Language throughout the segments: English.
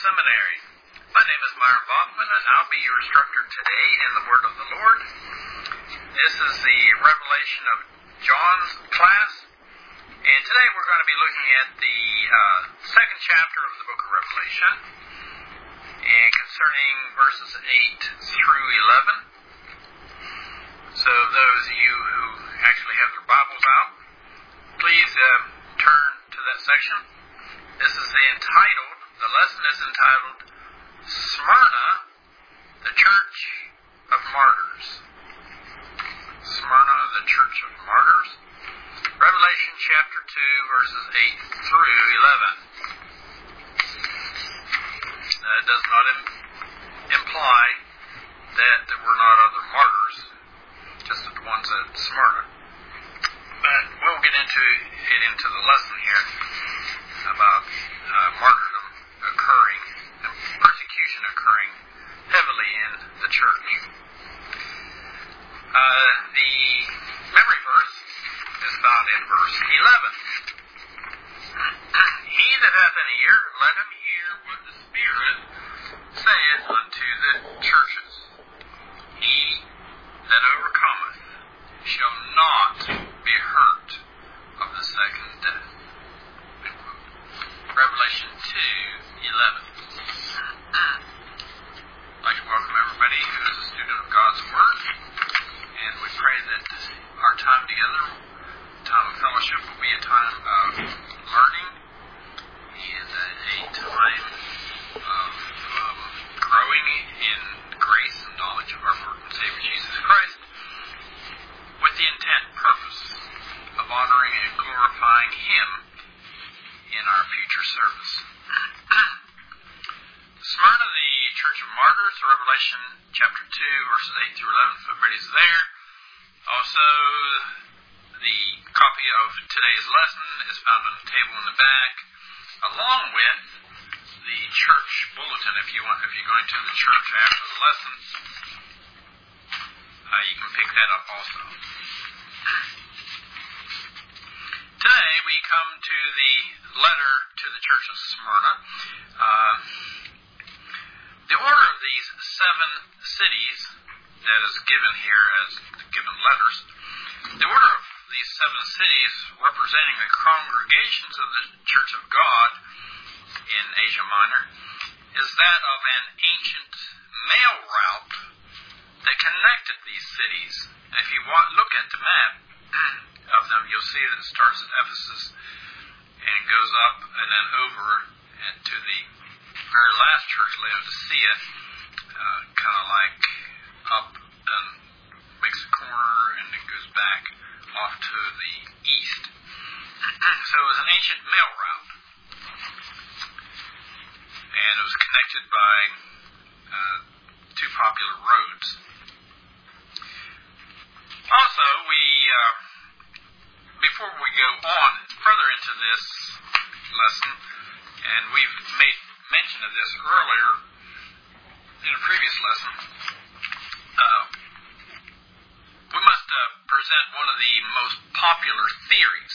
Seminary. My name is Myron Bachman, and I'll be your instructor today in the Word of the Lord. This is the Revelation of John's class, and today we're going to be looking at the second chapter of the book of Revelation, and concerning verses 8 through 11. So those of you who actually have their Bibles out, please turn to that section. This is the lesson is entitled, Smyrna, the Church of Martyrs. Smyrna, the Church of Martyrs. Revelation chapter 2, verses 8 through 11. That does not imply that there were not other martyrs, just the ones at Smyrna. But we'll get into the lesson here about martyrdom occurring and persecution occurring heavily in the church. The memory verse is found in verse 11. He that hath an ear, let him hear what the Spirit saith unto the churches. He that overcometh shall not be hurt of the second death. Revelation 2:11. I'd like to welcome everybody who is a student of God's Word, and we pray that our time together, time of fellowship, will be a time of learning and a time of growing in grace and knowledge of our Lord and Savior Jesus Christ, with the purpose of honoring and glorifying Him in our future service. Smyrna, the Church of Martyrs, Revelation chapter 2, verses 8 through 11, so everybody's there. Also, the copy of today's lesson is found on the table in the back, along with the church bulletin. If you're going to the church after the lesson, you can pick that up also. Today we come to the letter to the Church of Smyrna. The order of these 7 cities that is given here as given letters, the order of these 7 cities representing the congregations of the Church of God in Asia Minor is that of an ancient mail route that connected these cities. And if you look at the map of them, you'll see that it starts at Ephesus and goes up and then over to the very last church, Laodicea, kind of like up and makes a corner and then goes back off to the east. So it was an ancient mail route, and it was connected by 2 popular roads. Also, before we go on further into this lesson, and we've made mention of this earlier in a previous lesson, we must present one of the most popular theories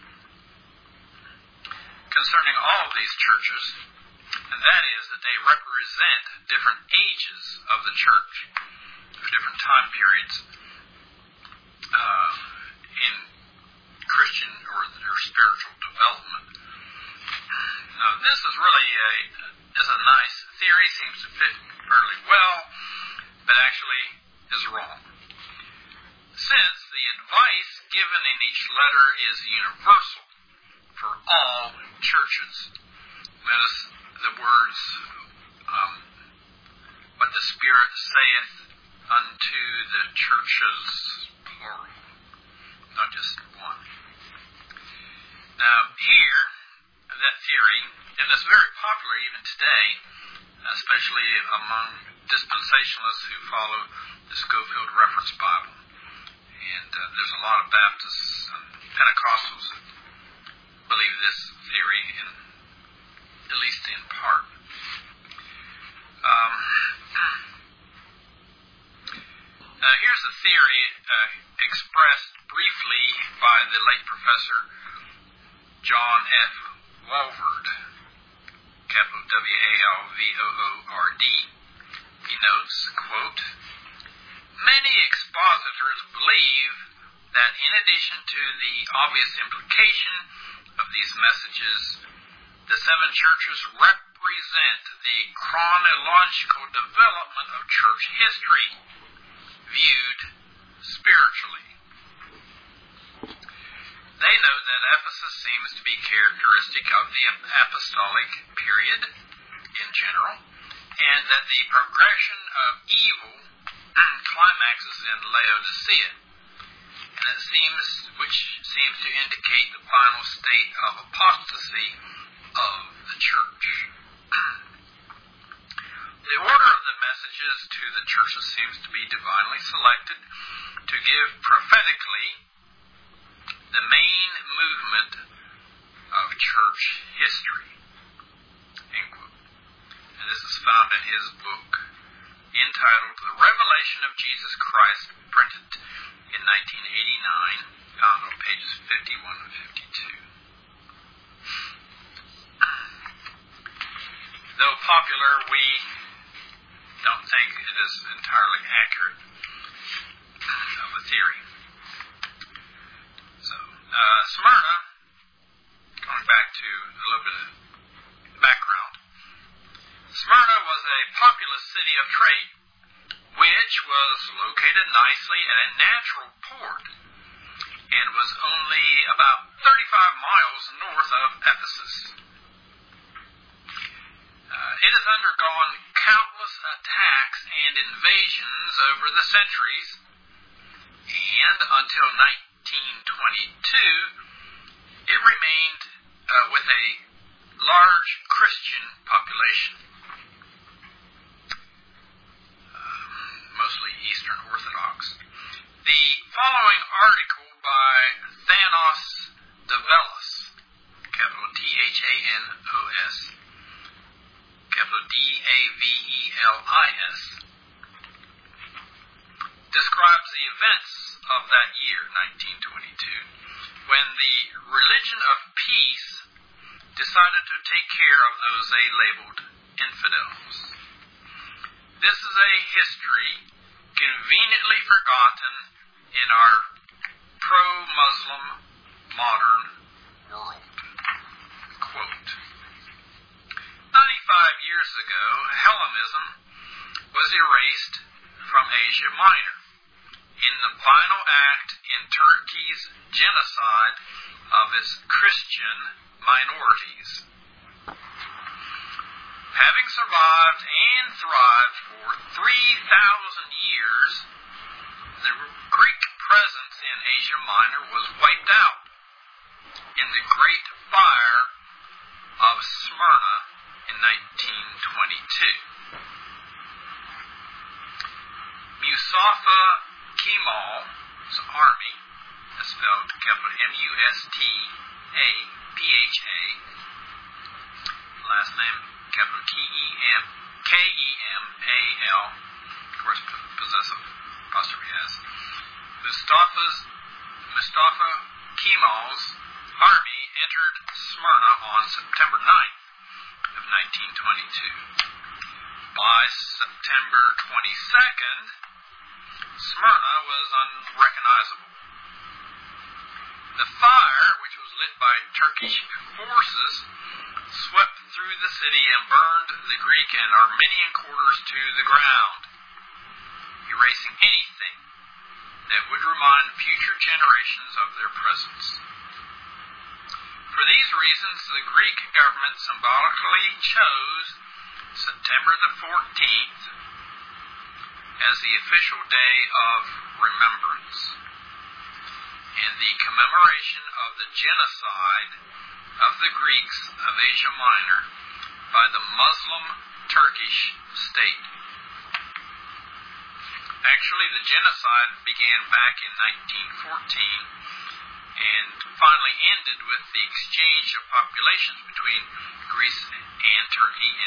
concerning all of these churches, and that is that they represent different ages of the church, or different time periods in Christian or their spiritual development. Now, this is really a nice theory, seems to fit fairly well, but actually is wrong. Since the advice given in each letter is universal for all churches. Notice the words, what the Spirit saith unto the churches, plural, not just one. Now, here, that theory, and it's very popular even today, especially among dispensationalists who follow the Scofield Reference Bible. And there's a lot of Baptists and Pentecostals that believe this theory, at least in part. Here's a theory expressed briefly by the late Professor John F. Walvoord. capital Walvoord. He notes, quote, many expositors believe that in addition to the obvious implication of these messages, the seven churches represent the chronological development of church history, viewed spiritually. They note that Ephesus seems to be characteristic of the apostolic period in general, and that the progression of evil climaxes in Laodicea, which seems to indicate the final state of apostasy of the church. The order of the messages to the churches seems to be divinely selected to give prophetically the main movement of church history. End quote. And this is found in his book entitled The Revelation of Jesus Christ, printed in 1989, found on pages 51 and 52. Though popular, we don't think it is entirely accurate of a theory. So, Smyrna, going back to a little bit of background, Smyrna was a populous city of trade, which was located nicely at a natural port and was only about 35 miles north of Ephesus. It has undergone countless attacks and invasions over the centuries, and until 1922, it remained with a large Christian population, mostly Eastern Orthodox. The following article by Thanos Davelis, capital Thanos, capital Davelis, describes the events of that year, 1922, when the religion of peace decided to take care of those they labeled infidels. This is a history conveniently forgotten in our pro-Muslim modern world. Quote, 95 years ago, Hellenism was erased from Asia Minor in the final act in Turkey's genocide of its Christian minorities. Having survived and thrived for 3,000 years, the Greek presence in Asia Minor was wiped out in the Great Fire of Smyrna in 1922. Mustafa Kemal's army, spelled capital Mustapha, last name capital Kemal, of course possessive apostrophe S. Mustafa Kemal's army entered Smyrna on September 9th of 1922. By September 22nd, Smyrna was unrecognizable. The fire, which was lit by Turkish forces, swept through the city and burned the Greek and Armenian quarters to the ground, erasing anything that would remind future generations of their presence. For these reasons, the Greek government symbolically chose September the 14th as the official day of remembrance and the commemoration of the genocide of the Greeks of Asia Minor by the Muslim Turkish state. Actually, the genocide began back in 1914 and finally ended with the exchange of populations between Greece and Turkey in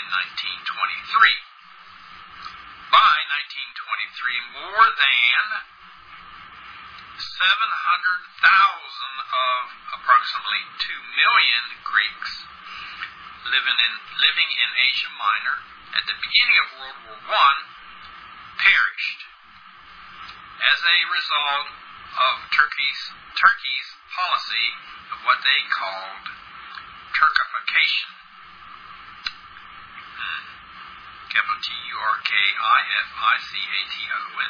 1923. By 1923, more than 700,000 of approximately 2 million Greeks living in Asia Minor at the beginning of World War I perished as a result of Turkey's policy of what they called Turkification. Capital Turkification.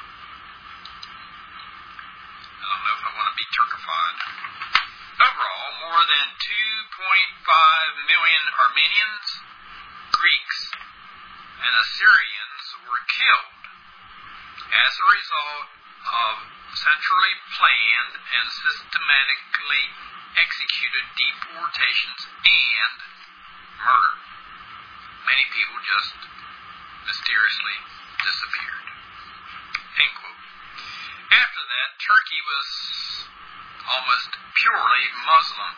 I don't know if I want to be Turkified. Overall, more than 2.5 million Armenians, Greeks, and Assyrians were killed as a result of centrally planned and systematically executed deportations and murder. Many people just mysteriously disappeared. End quote. After that, Turkey was almost purely Muslim.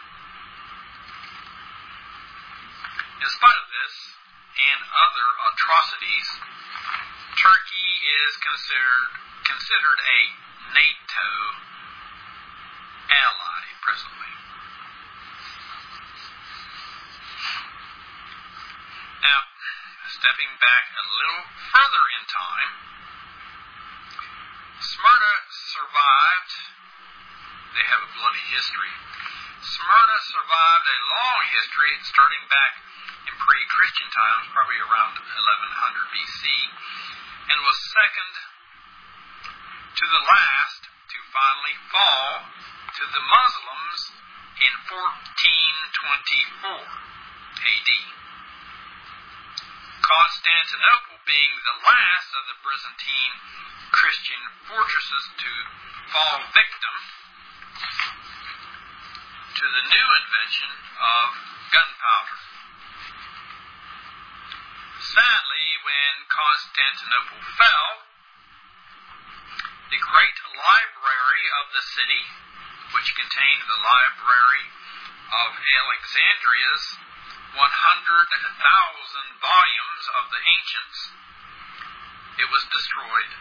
In spite of this and other atrocities, Turkey is considered a NATO ally presently. Now, stepping back a little further in time, Smyrna survived. They have a bloody history. Smyrna survived a long history starting back in pre-Christian times, probably around 1100 BC, and was second to the last to finally fall to the Muslims in 1424 AD. Constantinople being the last of the Byzantine Christian fortresses to fall victim to the new invention of gunpowder. Sadly, when Constantinople fell, the great library of the city, which contained the library of Alexandria's 100,000 volumes of the ancients, it was destroyed.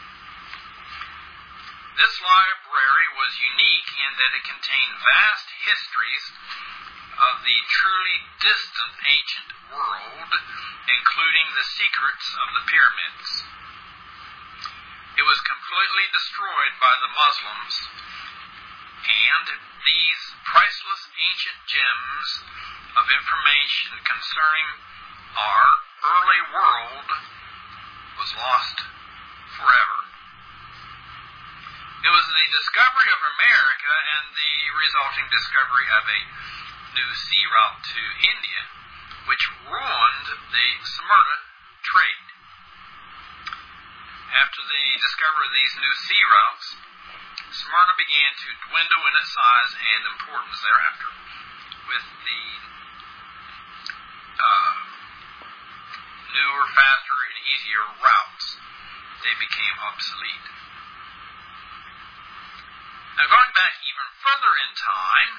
This library was unique in that it contained vast histories of the truly distant ancient world, including the secrets of the pyramids. It was completely destroyed by the Muslims, and these priceless ancient gems of information concerning our early world was lost forever. It was the discovery of America and the resulting discovery of a new sea route to India, which ruined the Smyrna trade. After the discovery of these new sea routes, Smyrna began to dwindle in its size and importance thereafter. With the newer, faster, and easier routes, they became obsolete. Now, going back even further in time,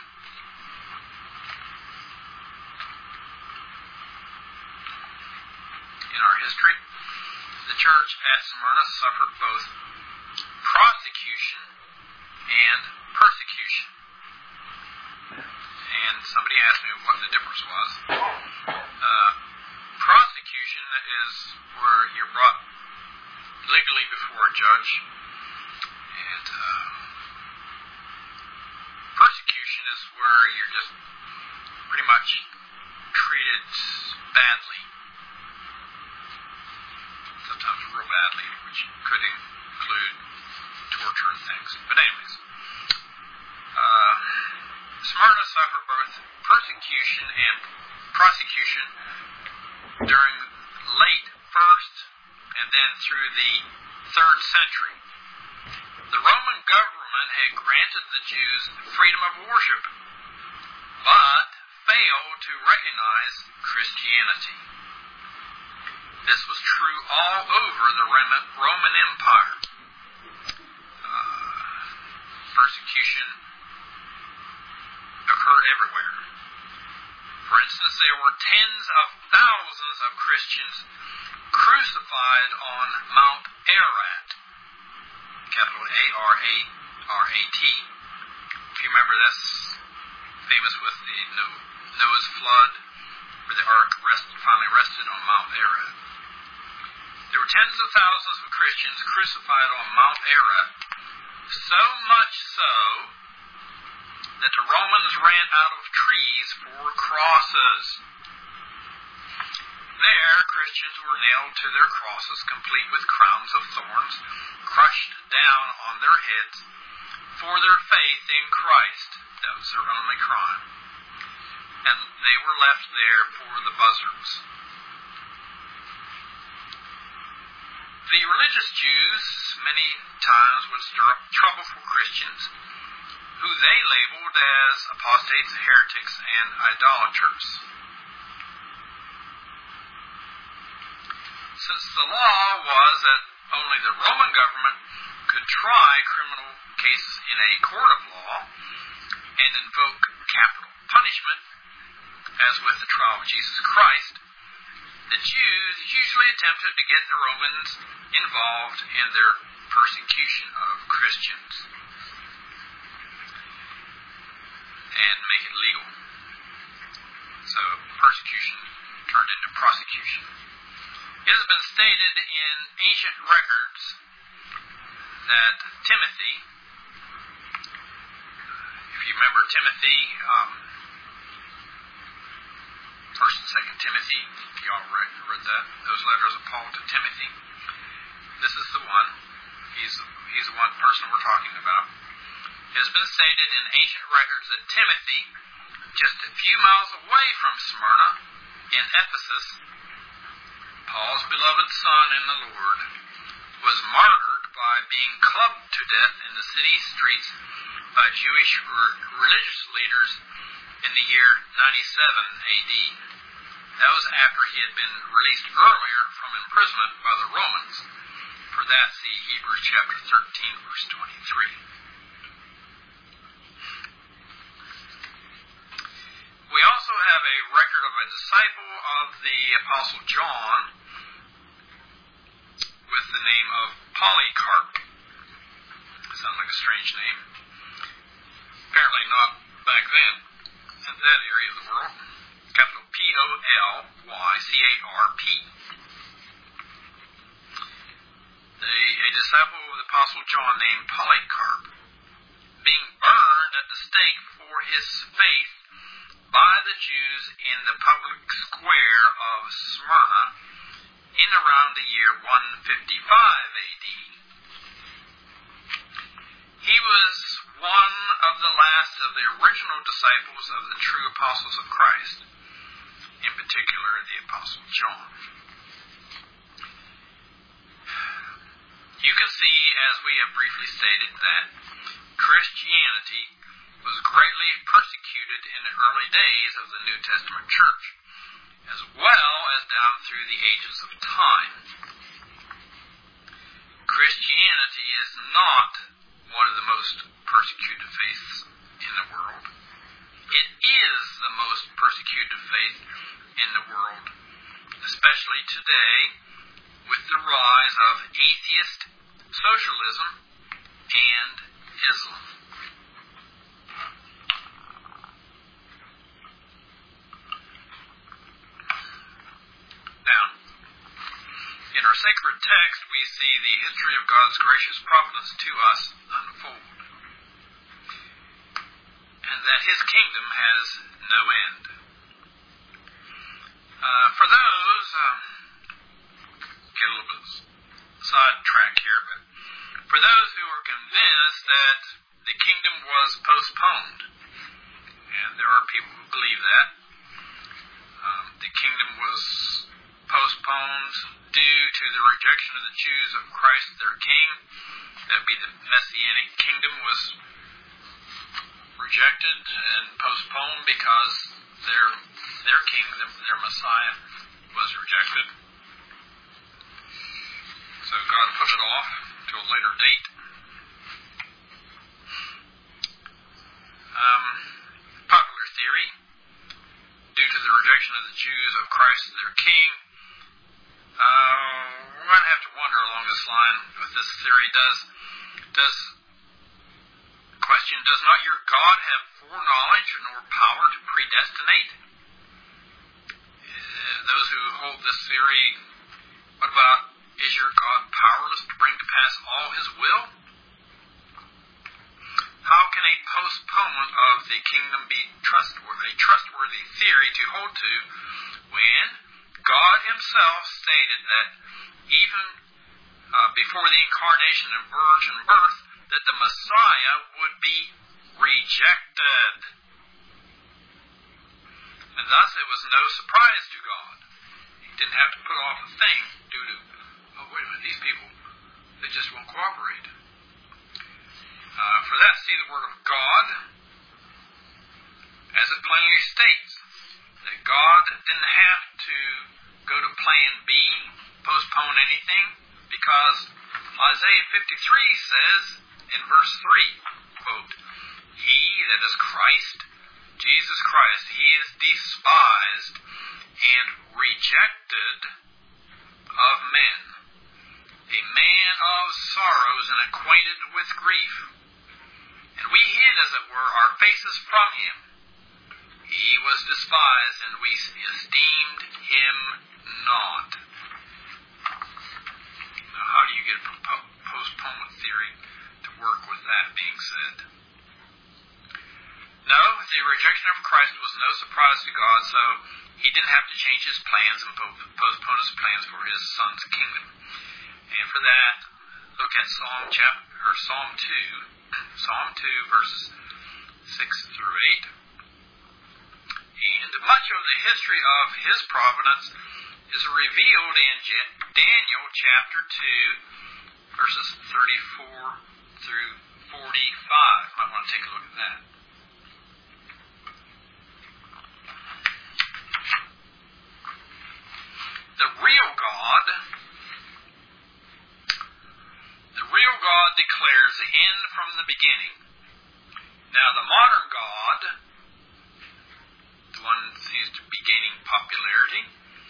in our history, the church at Smyrna suffered both prosecution and persecution. And somebody asked me what the difference was. Prosecution is where you're brought legally before a judge, and persecution is where you're just pretty much treated badly. Sometimes real badly, which could include torture and things. But anyways, Smyrna suffered both persecution and prosecution during late 1st and then through the 3rd century. The Roman government had granted the Jews freedom of worship, but failed to recognize Christianity. This was true all over the Roman Empire. Persecution occurred everywhere. For instance, there were tens of thousands of Christians crucified on Mount Ararat, capital A-R-A-R-A-T. If you remember, that's famous with the Noah's flood where the ark finally rested on Mount Ararat. There were tens of thousands of Christians crucified on Mount Ararat, so much so that the Romans ran out of trees for crosses. There, Christians were nailed to their crosses, complete with crowns of thorns, crushed down on their heads for their faith in Christ. That was their only crime. And they were left there for the buzzards. The religious Jews many times would stir up trouble for Christians, who they labeled as apostates, heretics, and idolaters. Since the law was that only the Roman government could try criminal cases in a court of law and invoke capital punishment, as with the trial of Jesus Christ, the Jews usually attempted to get the Romans involved in their persecution of Christians and make it legal. So persecution turned into prosecution. It has been stated in ancient records that Timothy, if you remember Timothy, 1st and 2nd Timothy, if you all read that, those letters of Paul to Timothy, this is the one. He's the one person we're talking about. It has been stated in ancient records that Timothy, just a few miles away from Smyrna, in Ephesus, Paul's beloved son in the Lord, was martyred by being clubbed to death in the city streets by Jewish religious leaders in the year 97 AD. That was after he had been released earlier from imprisonment by the Romans. For that, see Hebrews chapter 13, verse 23. We also have a record of a disciple of the Apostle John with the name of Polycarp. Sounds like a strange name. Apparently not back then in that area of the world. Capital Polycarp. A disciple of the Apostle John named Polycarp, being burned at the stake for his faith by the Jews in the public square of Smyrna in around the year 155 AD. He was one of the last of the original disciples of the true apostles of Christ, in particular the Apostle John. You can see, as we have briefly stated, that Christianity was greatly persecuted in the early days of the New Testament church, as well as down through the ages of time. Christianity is not one of the most persecuted faiths in the world. It is the most persecuted faith in the world, especially today, with the rise of atheist socialism and Islam. Now, in our sacred text, we see the history of God's gracious providence to us unfold, and that His kingdom has no end. For those, get a little bit sidetrack here, but for those who are convinced that the kingdom was postponed, and there are people who believe that, the kingdom was postponed due to the rejection of the Jews of Christ, their king. That would be the Messianic kingdom was rejected and postponed because their king, their Messiah, was rejected. So God put it off to a later date. Popular theory, due to the rejection of the Jews of Christ as their king, we're going to have to wonder along this line with this theory. Does not your God have foreknowledge nor power to predestinate? those who hold this theory, what about, is your God powerless to bring to pass all his will? How can a postponement of the kingdom be a trustworthy theory to hold to when God himself stated that even before the incarnation and virgin birth, that the Messiah would be rejected? And thus it was no surprise to God. He didn't have to put off a thing due to, oh, wait a minute, these people, they just won't cooperate. For that, see the Word of God, as it plainly states, that God didn't have to go to plan B, postpone anything, because Isaiah 53 says in verse 3, quote, he, that is Christ, Jesus Christ, he is despised and rejected of men, a man of sorrows and acquainted with grief. And we hid, as it were, our faces from him. He was despised, and we esteemed him not. Now, how do you get a postponement theory to work with that being said? No, the rejection of Christ was no surprise to God, so he didn't have to change his plans and postpone his plans for his son's kingdom. And for that, look at Psalm 2, verses 6 through 8. And much of the history of his providence is revealed in Daniel chapter 2, verses 34 through 45. I want to take a look at that. The real God declares the end from the beginning. Now, the modern God, the one that seems to be gaining popularity,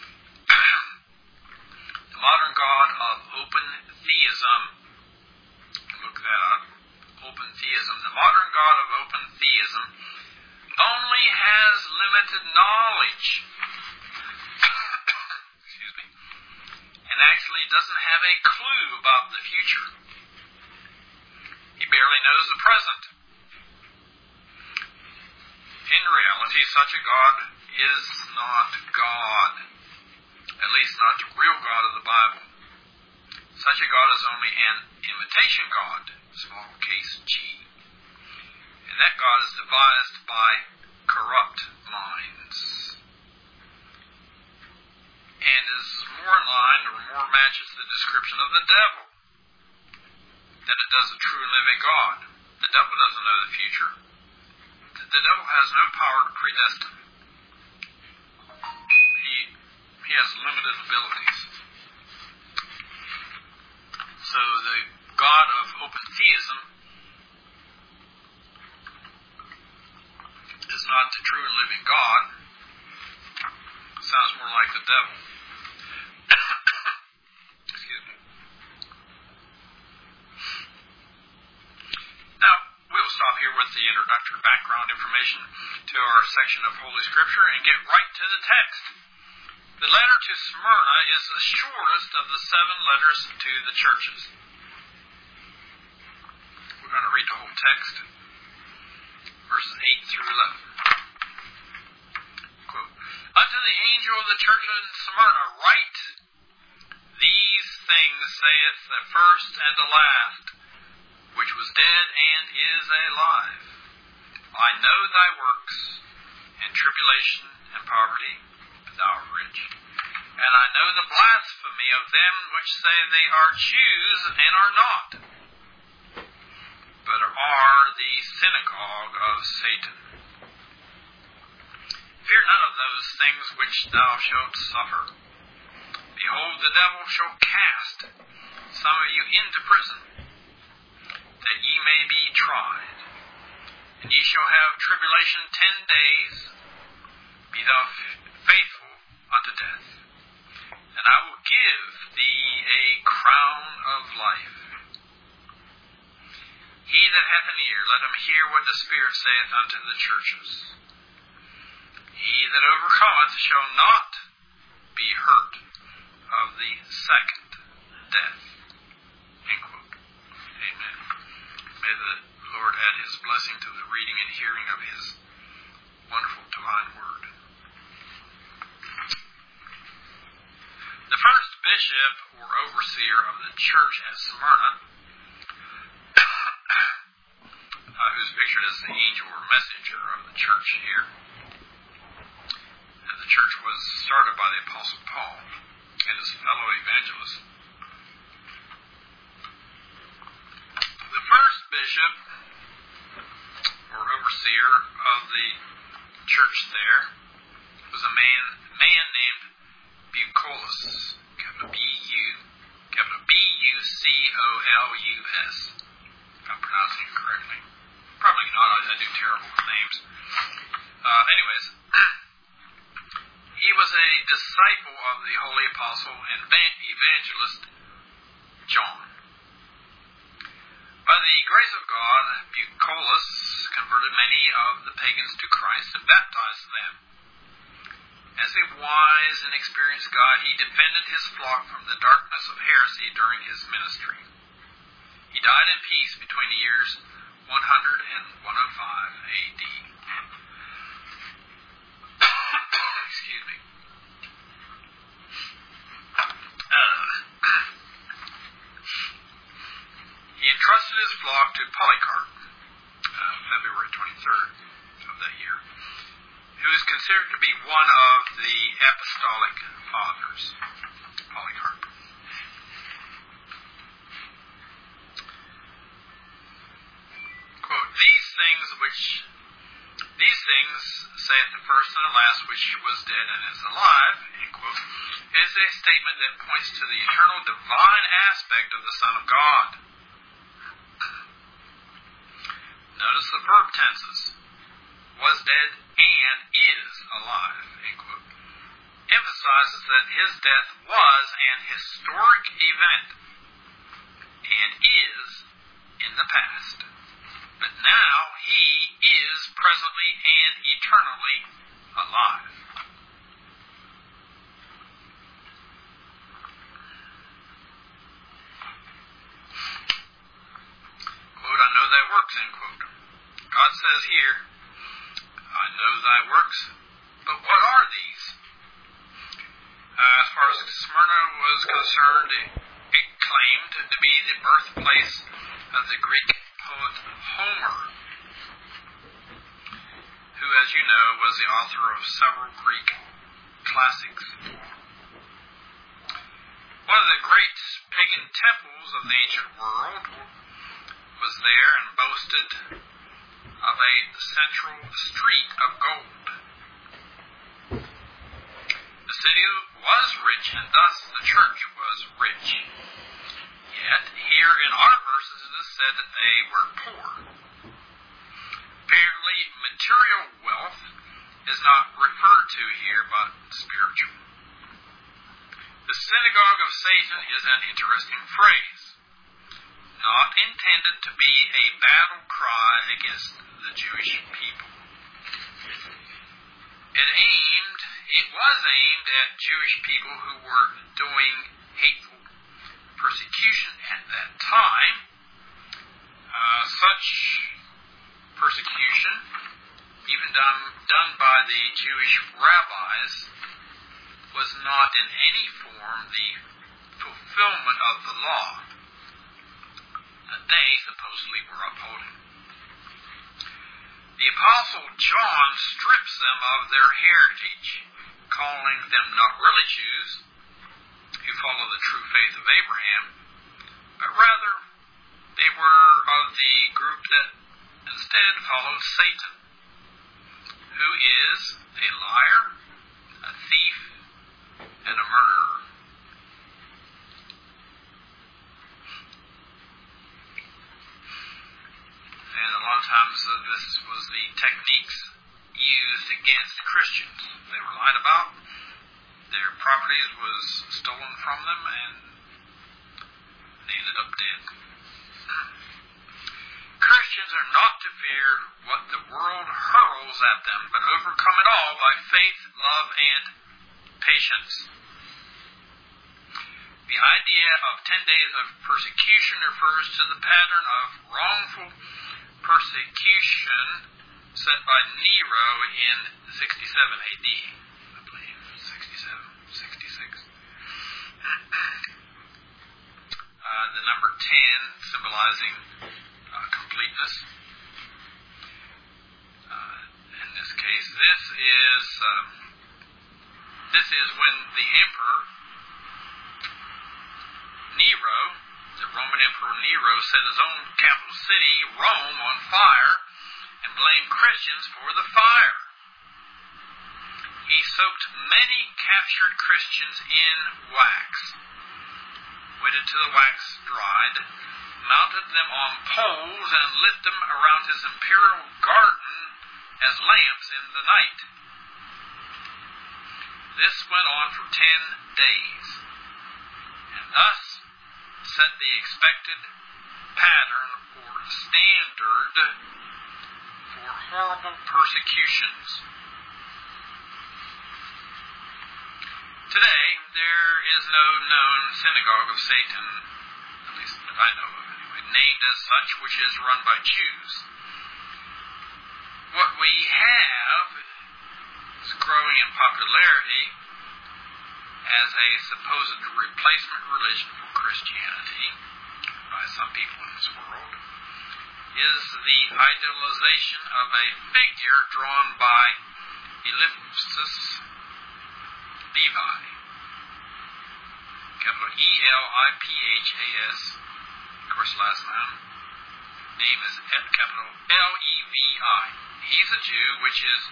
the modern God of open theism, look that up, open theism. The modern God of open theism only has limited knowledge, excuse me, and actually doesn't have a clue about the future. He barely knows the present. In reality, such a God is not God, at least not the real God of the Bible. Such a God is only an imitation God, small case g. And that God is devised by corrupt minds, and is more in line or more matches the description of the devil than it does a true and living God. The devil doesn't know the future. The devil has no power to predestine. He has limited abilities. So the God of open theism is not the true and living God. Sounds more like the devil. Excuse me. Now, we'll stop here with the introductory background information to our section of Holy Scripture and get right to the text. The letter to Smyrna is the shortest of the 7 letters to the churches. We're going to read the whole text, verses 8 through 11. Quote, unto the angel of the church of Smyrna write, these things saith the first and the last, which was dead and is alive. I know thy works, and tribulation and poverty, but thou art rich. And I know the blasphemy of them which say they are Jews and are not, but are the synagogue of Satan. Fear none of those things which thou shalt suffer. Behold, the devil shall cast some of you into prison, that ye may be tried. And ye shall have tribulation 10 days. Be thou faithful unto death, and I will give thee a crown of life. He that hath an ear, let him hear what the Spirit saith unto the churches. He that overcometh shall not be hurt of the second death. End quote. Amen. May the Lord add His blessing to the reading and hearing of His wonderful divine word. The first bishop or overseer of the church at Smyrna, who's pictured as the angel or messenger of the church here, and the church was started by the Apostle Paul and his fellow evangelists. The first bishop or overseer of the church there was a man named Bucolus, capital B-U-C-O-L-U-S, if I'm pronouncing it correctly. Probably not, I do terrible with names. Anyways, he was a disciple of the holy apostle and evangelist John. By the grace of God, Bucolus converted many of the pagans to Christ and baptized them. As a wise and experienced guide, he defended his flock from the darkness of heresy during his ministry. He died in peace between the years 100 and 105 A.D. Excuse me. He entrusted his flock to Polycarp, February 23rd of that year, who is considered to be one of the apostolic fathers, Polycarp. Quote, These things, saith the first and the last, which was dead and is alive, end quote, is a statement that points to the eternal divine aspect of the Son of God. Notice the verb tenses. Was dead and is alive, end quote. Emphasizes that his death was an historic event and is in the past. But now he is presently and eternally alive. Quote, I know thy works, end quote. God says here, I know thy works, but what are these? As far as Smyrna was concerned, it claimed to be the birthplace of the Greek poet Homer, who, as you know, was the author of several Greek classics. One of the great pagan temples of the ancient world was there and boasted of a central street of gold. The city was rich, and thus the church was rich. Yet, here in our verses it is said that they were poor. Apparently, material wealth is not referred to here, but spiritual. The synagogue of Satan is an interesting phrase, not intended to be a battle cry against the Jewish people. It was aimed at Jewish people who were doing hateful persecution at that time. Such persecution, even done by the Jewish rabbis, was not in any form the fulfillment of the law that they supposedly were upholding. The Apostle John strips them of their heritage, calling them not really Jews who follow the true faith of Abraham, but rather they were of the group that instead followed Satan, who is a liar, a thief, and a murderer. And a lot of times this was the techniques used against Christians. They were lied about, their properties was stolen from them, and they ended up dead. Christians are not to fear what the world hurls at them, but overcome it all by faith, love, and patience. idea of 10 days of persecution refers to the pattern of wrongful persecution set by Nero in 67 AD. I believe 67, 66. The number 10 symbolizing completeness. In this case, this is when the emperor Nero, the Roman Emperor Nero, set his own capital city, Rome, on fire and blamed Christians for the fire. He soaked many captured Christians in wax, waited till the wax dried, mounted them on poles, and lit them around his imperial garden as lamps in the night. This went on for 10 days, and thus set the expected pattern or standard for horrible persecutions. Today, there is no known synagogue of Satan, at least that I know of anyway, named as such, which is run by Jews. What we have is growing in popularity as a supposed replacement religion for Christianity by some people in this world is the idealization of a figure drawn by Eliphas Levi, capital Eliphas, of course last name is capital Levi. He's a Jew, which is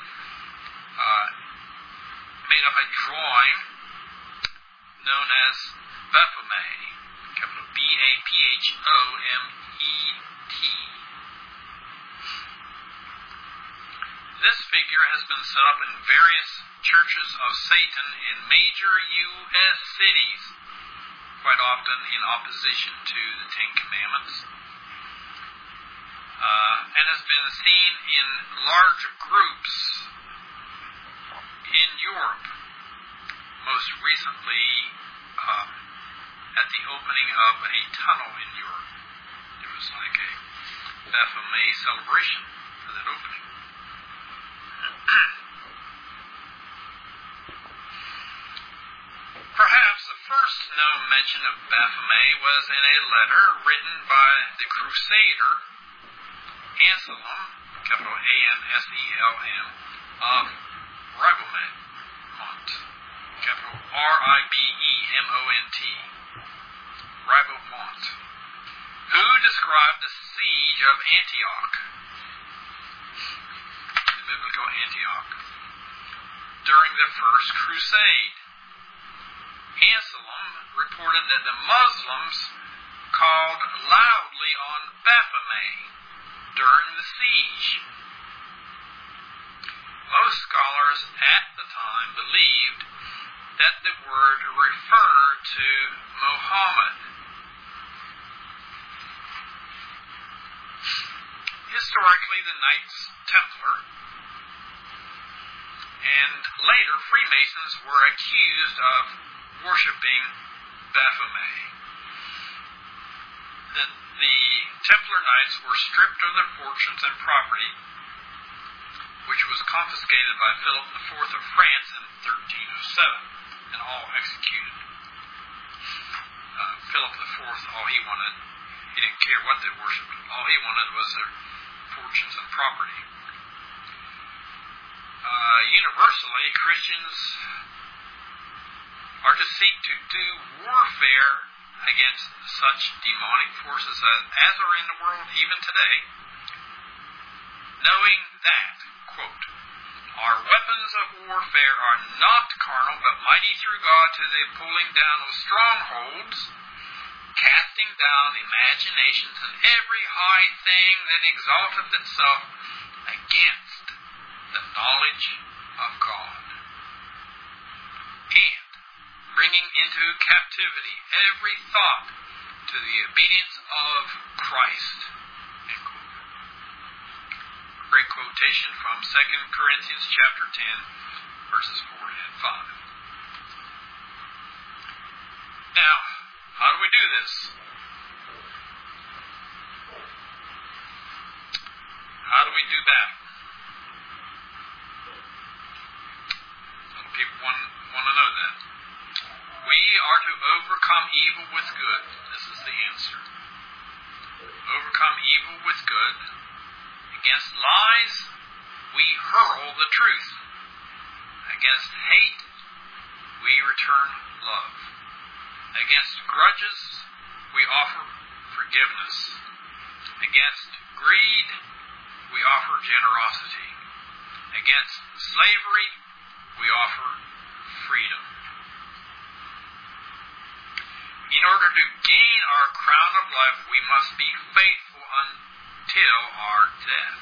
made up a drawing known as Baphomet, capital Baphomet. This figure has been set up in various churches of Satan in major U.S. cities, quite often in opposition to the Ten Commandments, and has been seen in large groups in Europe, most recently at the opening of a tunnel in Europe. It was like a Baphomet celebration for that opening. Perhaps the first known mention of Baphomet was in a letter written by the Crusader Anselm, capital Anselm, of Ribemont, capital Ribemont, Ribemont, who described the siege of Antioch, the biblical Antioch, during the First Crusade. Anselm reported that the Muslims called loudly on Baphomet during the siege. Most scholars at the time believed that the word referred to Muhammad. Historically, the Knights Templar and later Freemasons were accused of worshipping Baphomet. The Templar Knights were stripped of their fortunes and property, which was confiscated by Philip IV of France in 1307, and all executed. Philip IV, all he wanted, he didn't care what they worshipped, all he wanted was their fortunes and property. Universally, Christians are to seek to do warfare against such demonic forces as are in the world even today, knowing that, quote, our weapons of warfare are not carnal, but mighty through God to the pulling down of strongholds, casting down imaginations and every high thing that exalteth itself against the knowledge of God, and bringing into captivity every thought to the obedience of Christ. Great quotation from 2 Corinthians chapter 10, verses 4 and 5. Now, How do we do this? How do we do that? Some people want to know that. We are to overcome evil with good. This is the answer. Overcome evil with good. Against lies, we hurl the truth. Against hate, we return love. Against grudges, we offer forgiveness. Against greed, we offer generosity. Against slavery, we offer freedom. In order to gain our crown of life, we must be faithful until our death.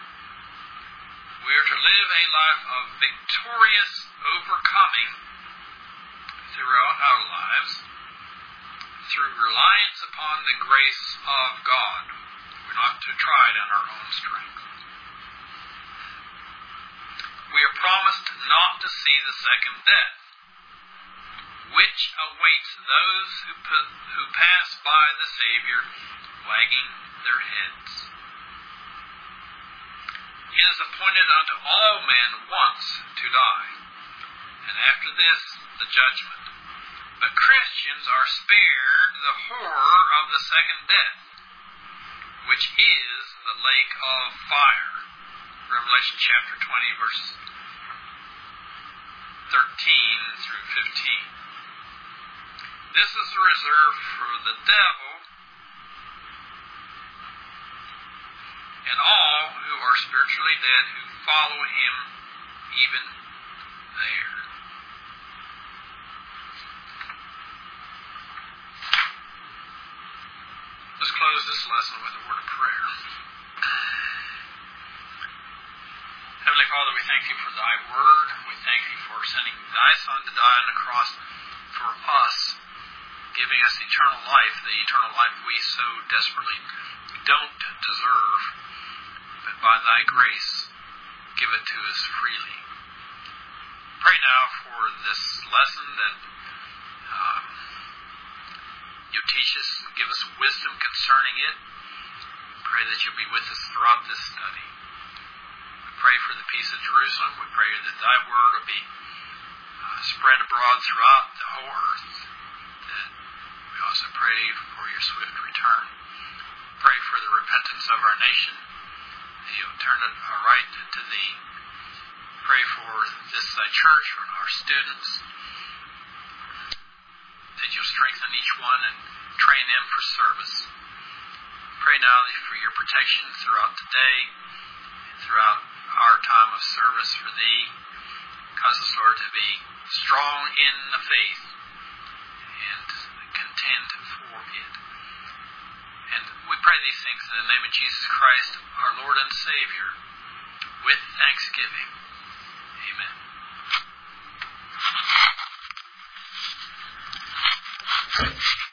We are to live a life of victorious overcoming throughout our lives through reliance upon the grace of God. We're not to try it in our own strength. We are promised not to see the second death, which awaits those who pass by the Savior wagging their heads. It is appointed unto all men once to die, and after this the judgment. But Christians are spared the horror of the second death, which is the lake of fire. Revelation chapter 20, verses 13 through 15. This is reserved for the devil and all who are spiritually dead who follow him even there. Let's close this lesson with a word of prayer. Heavenly Father, we thank you for thy word. We thank you for sending thy Son to die on the cross for us, giving us eternal life, the eternal life we so desperately don't deserve. But by thy grace, give it to us freely. Pray now for this lesson that you teach us, give us wisdom concerning it. Pray that you'll be with us throughout this study. We pray for the peace of Jerusalem. We pray that thy word will be spread abroad throughout the whole earth. That we also pray for your swift return. Pray for the repentance of our nation. That you'll turn it right to thee. Pray for this thy church, for our students. That you'll strengthen each one and train them for service. Pray now for your protection throughout the day, throughout our time of service for thee. Cause us, Lord, to be strong in the faith and content for it. And we pray these things in the name of Jesus Christ, our Lord and Savior, with thanksgiving. Amen.